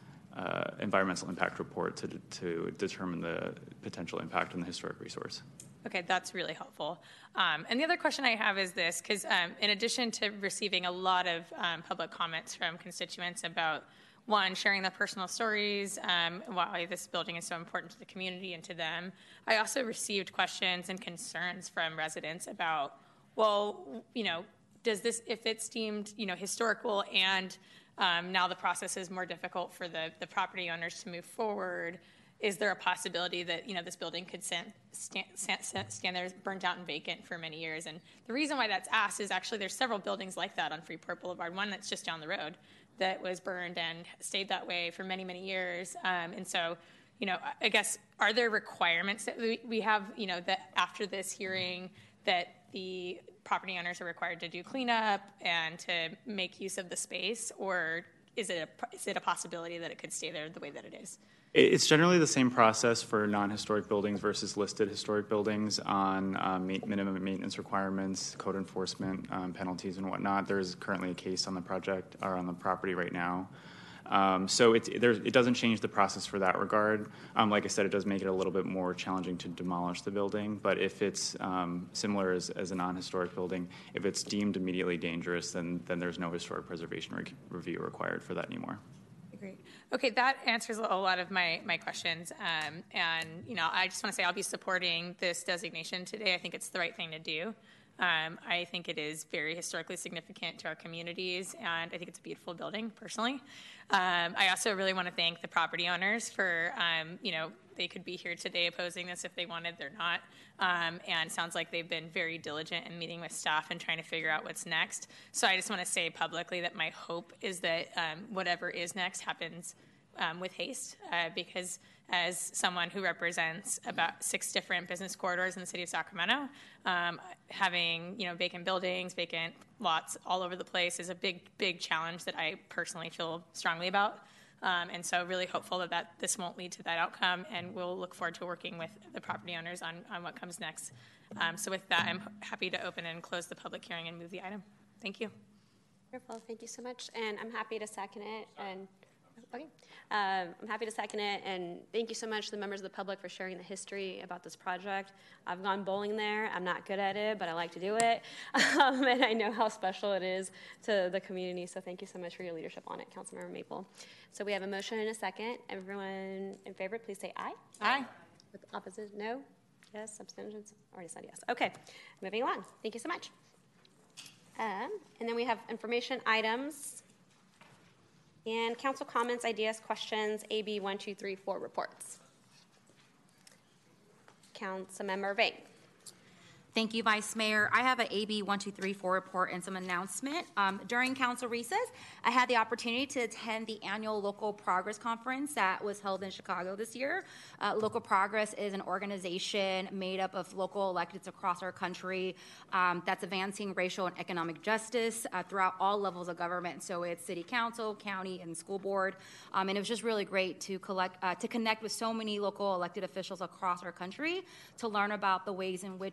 uh, environmental impact report to to determine the potential impact on the historic resource. Okay, that's really helpful. Um, and the other question I have is this, because um, in addition to receiving a lot of um, public comments from constituents about, one, sharing their personal stories, um, why this building is so important to the community and to them, I also received questions and concerns from residents about, well, you know, does this, if it's deemed, you know, historical and um, now the process is more difficult for the, the property owners to move forward, is there a possibility that, you know, this building could stand, stand, stand, stand there burnt out and vacant for many years? And the reason why that's asked is actually there's several buildings like that on Freeport Boulevard, one that's just down the road that was burned and stayed that way for many, many years. Um, and so, you know, I guess, are there requirements that we, we have, you know, that after this hearing that the property owners are required to do cleanup and to make use of the space? Or is it a, is it a possibility that it could stay there the way that it is? It's generally the same process for non-historic buildings versus listed historic buildings on um, ma- minimum maintenance requirements, code enforcement, um, penalties, and whatnot. There is currently a case on the project or on the property right now. Um, so it, it doesn't change the process for that regard. Um, like I said, it does make it a little bit more challenging to demolish the building. But if it's um, similar as, as a non-historic building, if it's deemed immediately dangerous, then then there's no historic preservation re- review required for that anymore. Great. Okay, that answers a lot of my, my questions. Um, and, you know, I just want to say I'll be supporting this designation today. I think it's the right thing to do. Um, I think it is very historically significant to our communities, and I think it's a beautiful building, personally. Um, I also really want to thank the property owners for, um, you know, they could be here today opposing this if they wanted, they're not. Um, and it sounds like they've been very diligent in meeting with staff and trying to figure out what's next. So I just want to say publicly that my hope is that um, whatever is next happens um, with haste, uh, because as someone who represents about six different business corridors in the city of Sacramento, um, having, you know, vacant buildings, vacant lots all over the place is a big, big challenge that I personally feel strongly about. Um, and so really hopeful that, that this won't lead to that outcome, and we'll look forward to working with the property owners on, on what comes next. Um, so with that, I'm happy to open and close the public hearing and move the item. Thank you. Wonderful, thank you so much. And I'm happy to second it. And okay, um, I'm happy to second it. And thank you so much to the members of the public for sharing the history about this project. I've gone bowling there. I'm not good at it, but I like to do it. Um, and I know how special it is to the community. So thank you so much for your leadership on it, Councilmember Maple. So we have a motion and a second. Everyone in favor, please say aye. Aye. With opposite, no? Yes, abstentions? Already said yes. Okay, moving along. Thank you so much. Um, and then we have information items and council comments, ideas, questions, A B one, two, three, four reports. Councilmember Vang. Thank you, Vice Mayor. I have an A B one two three four report and some announcement. Um, during council recess, I had the opportunity to attend the annual Local Progress Conference that was held in Chicago this year. Uh, Local Progress is an organization made up of local electeds across our country um, that's advancing racial and economic justice uh, throughout all levels of government. So it's city council, county, and school board. Um, and it was just really great to collect, uh, to connect with so many local elected officials across our country to learn about the ways in which they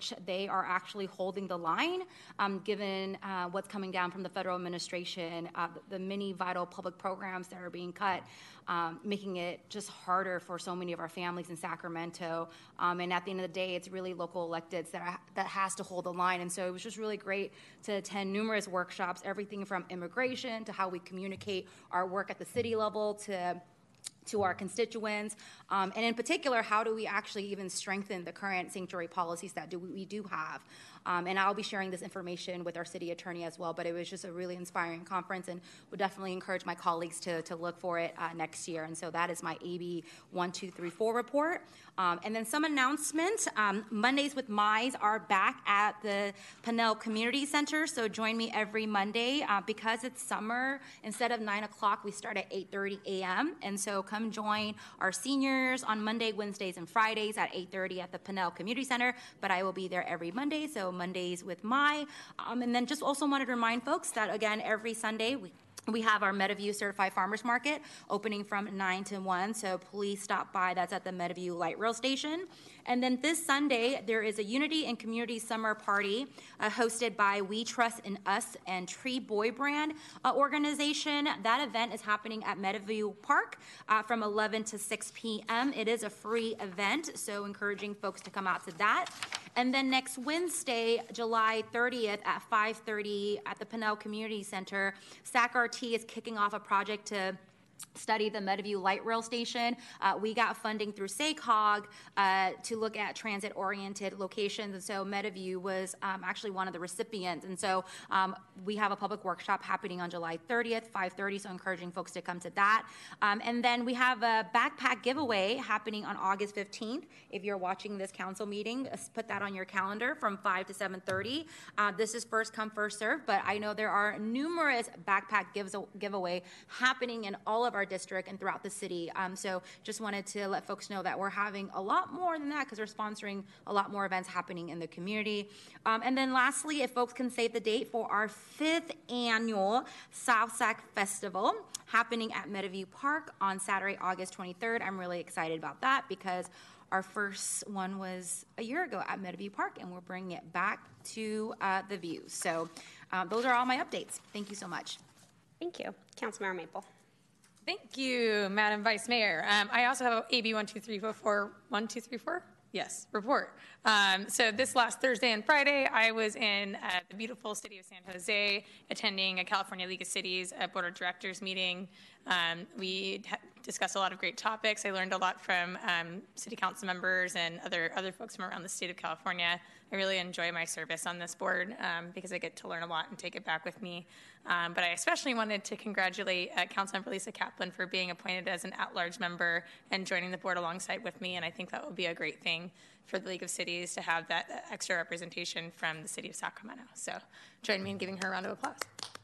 are actually holding the line, um, given uh, what's coming down from the federal administration, uh, the, the many vital public programs that are being cut, um, making it just harder for so many of our families in Sacramento. Um, and at the end of the day, it's really local electeds that, are, that has to hold the line. And so it was just really great to attend numerous workshops, everything from immigration to how we communicate our work at the city level to to our constituents, um, and in particular, how do we actually even strengthen the current sanctuary policies that do we do have? Um, and I'll be sharing this information with our city attorney as well, but it was just a really inspiring conference and would definitely encourage my colleagues to, to look for it uh, next year. And so that is my A B one two three four report. Um, and then some announcements. Um, Mondays with Mize are back at the Pinnell Community Center, so join me every Monday. Uh, because it's summer, instead of nine o'clock, we start at eight thirty a.m. And so come join our seniors on Monday, Wednesdays, and Fridays at eight thirty at the Pinnell Community Center, but I will be there every Monday, so Mondays with my. Um, and then just also wanted to remind folks that, again, every Sunday we We have our Metaview Certified Farmers Market opening from nine to one, so please stop by. That's at the Metaview Light Rail Station. And then this Sunday, there is a Unity and Community Summer Party uh, hosted by We Trust in Us and Tree Boy Brand uh, organization. That event is happening at Metaview Park uh, from eleven to six p.m. It is a free event, so encouraging folks to come out to that. And then next Wednesday, July thirtieth at five thirty at the Pinnell Community Center, S A C R T is kicking off a project to study the Metaview Light Rail Station. Uh, we got funding through S A C O G uh, to look at transit-oriented locations, and so Metaview was um, actually one of the recipients. And so um, we have a public workshop happening on July thirtieth, five thirty, so encouraging folks to come to that. Um, and then we have a backpack giveaway happening on August fifteenth. If you're watching this council meeting, put that on your calendar from five to seven thirty. Uh, this is first come, first serve, but I know there are numerous backpack gives giveaway happening in all of our district and throughout the city. Um, so just wanted to let folks know that we're having a lot more than that because we're sponsoring a lot more events happening in the community. Um, and then lastly, if folks can save the date for our fifth annual South Sac Festival happening at Metaview Park on Saturday, August twenty-third. I'm really excited about that because our first one was a year ago at Metaview Park, and we're bringing it back to uh, the view. So um, those are all my updates. Thank you so much. Thank you. Councilmember Maple. Thank you, Madam Vice Mayor. Um, I also have A B one two three four, one two three four? Yes, report. Um, so this last Thursday and Friday, I was in uh, the beautiful city of San Jose, attending a California League of Cities uh, Board of Directors meeting. Um, we ha- discussed a lot of great topics. I learned a lot from um, city council members and other, other folks from around the state of California. I really enjoy my service on this board um, because I get to learn a lot and take it back with me. Um, but I especially wanted to congratulate uh, Councilmember Lisa Kaplan for being appointed as an at-large member and joining the board alongside with me. And I think that will be a great thing for the League of Cities to have that extra representation from the city of Sacramento. So join me in giving her a round of applause.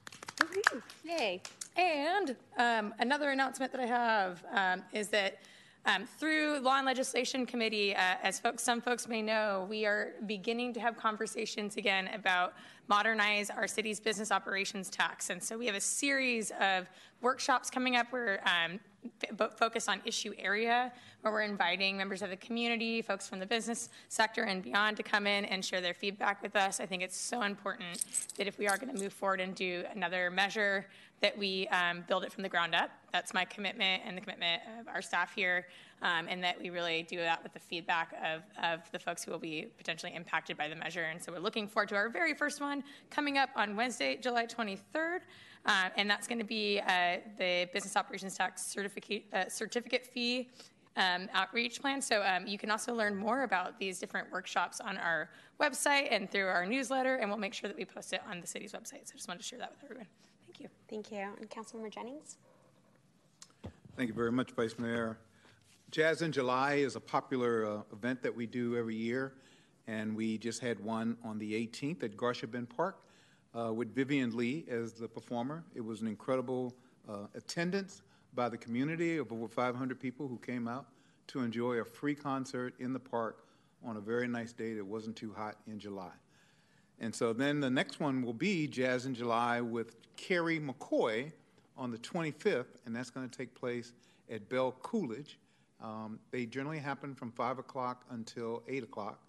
Yay. And um, another announcement that I have um, is that um, through Law and Legislation Committee, uh, as folks, some folks may know, we are beginning to have conversations again about modernize our city's business operations tax. And so we have a series of workshops coming up where um, f- focus on issue area, where we're inviting members of the community, folks from the business sector and beyond to come in and share their feedback with us. I think it's so important that if we are going to move forward and do another measure, that we um, build it from the ground up. That's my commitment and the commitment of our staff here, um, and that we really do that with the feedback of, of the folks who will be potentially impacted by the measure. And so we're looking forward to our very first one coming up on Wednesday, July twenty-third, uh, and that's going to be uh, the Business Operations Tax certificate, uh, certificate fee um, outreach plan. So um, you can also learn more about these different workshops on our website and through our newsletter, and we'll make sure that we post it on the city's website. So I just wanted to share that with everyone. Thank you. Thank you. And Councilmember Jennings? Thank you very much, Vice Mayor. Jazz in July is a popular uh, event that we do every year, and we just had one on the eighteenth at Garcia Bend Park uh, with Vivian Lee as the performer. It was an incredible uh, attendance by the community of over five hundred people who came out to enjoy a free concert in the park on a very nice day that wasn't too hot in July. And so then the next one will be Jazz in July with Carrie McCoy on the twenty-fifth, and that's going to take place at Bell Coolidge. Um, they generally happen from five o'clock until eight o'clock,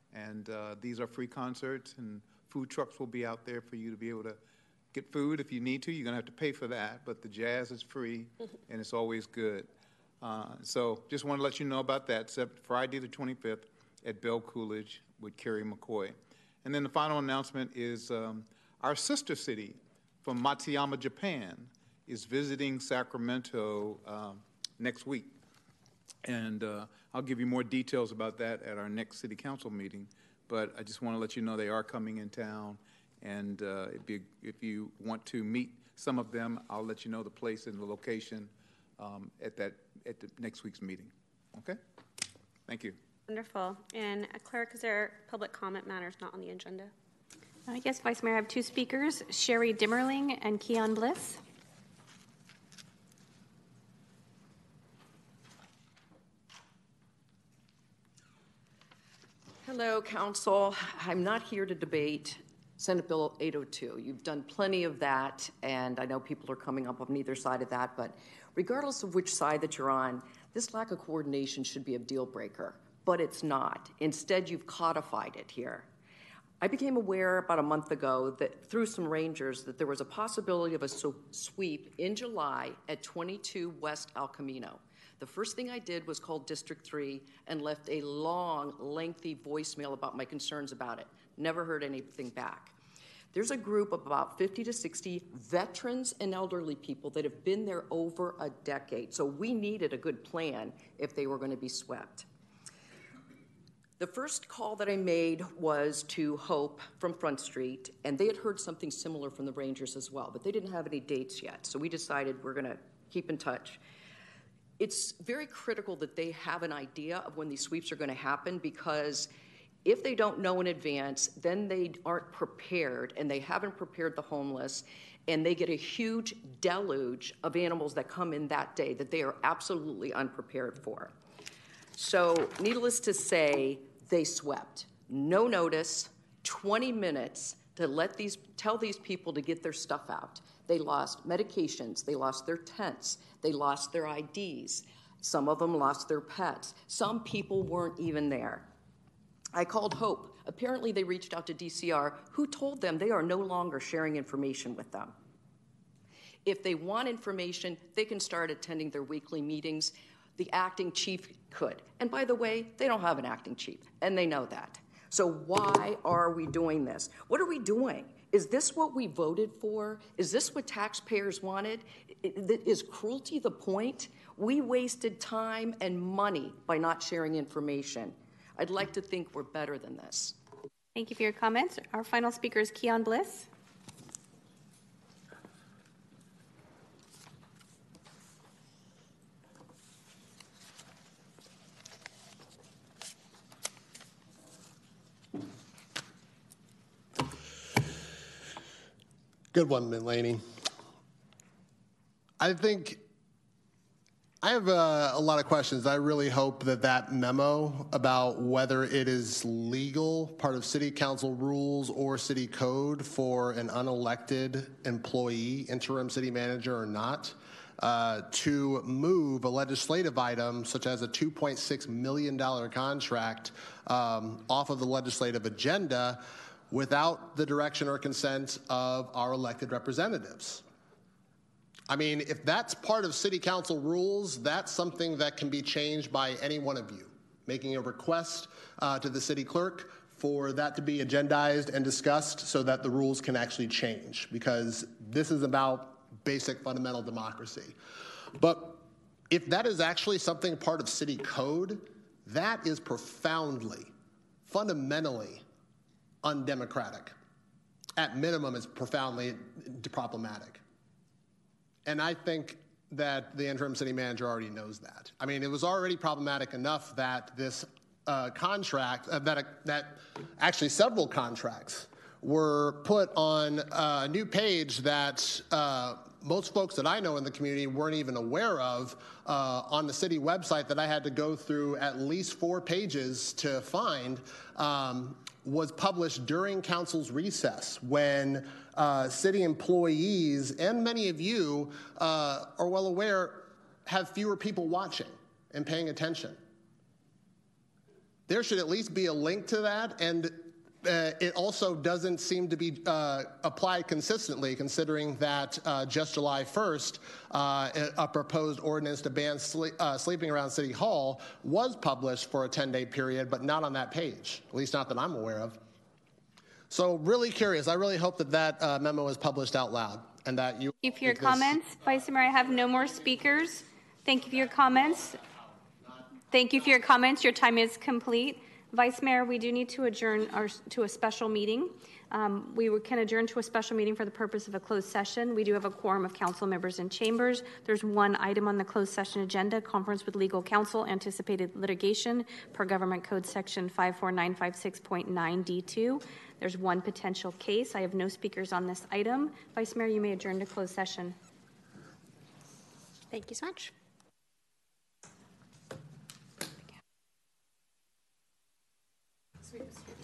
And uh, these are free concerts, and food trucks will be out there for you to be able to get food if you need to. You're going to have to pay for that, but the jazz is free, and it's always good. Uh, so just want to let you know about that. Except Friday the twenty-fifth at Belle Coolidge with Kerry McCoy. And then the final announcement is um, our sister city from Matsuyama, Japan, is visiting Sacramento um, next week. And uh, I'll give you more details about that at our next city council meeting. But I just want to let you know they are coming in town. And uh, if, you, if you want to meet some of them, I'll let you know the place and the location um, at that at the next week's meeting. Okay? Thank you. Wonderful. And uh, clerk, is there public comment matters not on the agenda? Uh, yes, Vice Mayor, I have two speakers, Sherry Dimmerling and Keon Bliss. Hello, Council. I'm not here to debate Senate Bill eight oh two. You've done plenty of that, and I know people are coming up on either side of that, but regardless of which side that you're on, this lack of coordination should be a deal breaker, but it's not. Instead, you've codified it here. I became aware about a month ago that through some rangers that there was a possibility of a sweep in July at twenty-two West El Camino. The first thing I did was call District three and left a long, lengthy voicemail about my concerns about it. Never heard anything back. There's a group of about fifty to sixty veterans and elderly people that have been there over a decade. So we needed a good plan if they were going to be swept. The first call that I made was to Hope from Front Street, and they had heard something similar from the Rangers as well, but they didn't have any dates yet. So we decided we're going to keep in touch. It's very critical that they have an idea of when these sweeps are going to happen, because if they don't know in advance, then they aren't prepared, and they haven't prepared the homeless, and they get a huge deluge of animals that come in that day that they are absolutely unprepared for. So needless to say, they swept. No notice, twenty minutes to let these, tell these people to get their stuff out. They lost medications, they lost their tents, they lost their I Ds. Some of them lost their pets. Some people weren't even there. I called Hope. Apparently they reached out to D C R, who told them they are no longer sharing information with them. If they want information, they can start attending their weekly meetings. The acting chief could. And by the way, they don't have an acting chief, and they know that. So why are we doing this? What are we doing? Is this what we voted for? Is this what taxpayers wanted? Is cruelty the point? We wasted time and money by not sharing information. I'd like to think we're better than this. Thank you for your comments. Our final speaker is Keon Bliss. Good one, Laney. I think I have uh, a lot of questions. I really hope that that memo about whether it is legal, part of city council rules or city code for an unelected employee, interim city manager or not, uh, to move a legislative item such as a two point six million dollars contract um, off of the legislative agenda without the direction or consent of our elected representatives. I mean, if that's part of city council rules, that's something that can be changed by any one of you, making a request uh, to the city clerk for that to be agendized and discussed so that the rules can actually change, because this is about basic fundamental democracy. But if that is actually something part of city code, that is profoundly, fundamentally undemocratic. At minimum, it's profoundly problematic. And I think that the interim city manager already knows that. I mean, it was already problematic enough that this uh, contract, uh, that, uh, that actually several contracts were put on a new page that uh, most folks that I know in the community weren't even aware of uh, on the city website, that I had to go through at least four pages to find, um, was published during council's recess, when uh, city employees, and many of you uh, are well aware, have fewer people watching and paying attention. there should at least be a link to that, and uh, it also doesn't seem to be uh, applied consistently, considering that uh, just July first, uh, a proposed ordinance to ban sle uh, sleeping around City Hall was published for a ten-day period, but not on that page, at least not that I'm aware of. So really curious. I really hope that that uh, memo is published out loud and that you... Thank you for your this... comments. Vice Mayor, I have no more speakers. Thank you for your comments. Thank you for your comments. Your time is complete. Vice Mayor, we do need to adjourn our, to a special meeting. Um, we can adjourn to a special meeting for the purpose of a closed session. We do have a quorum of council members in chambers. There's one item on the closed session agenda, conference with legal counsel, anticipated litigation per Government Code Section five four nine five six point nine D two. There's one potential case. I have no speakers on this item. Vice Mayor, you may adjourn to closed session. Thank you so much. Sweet.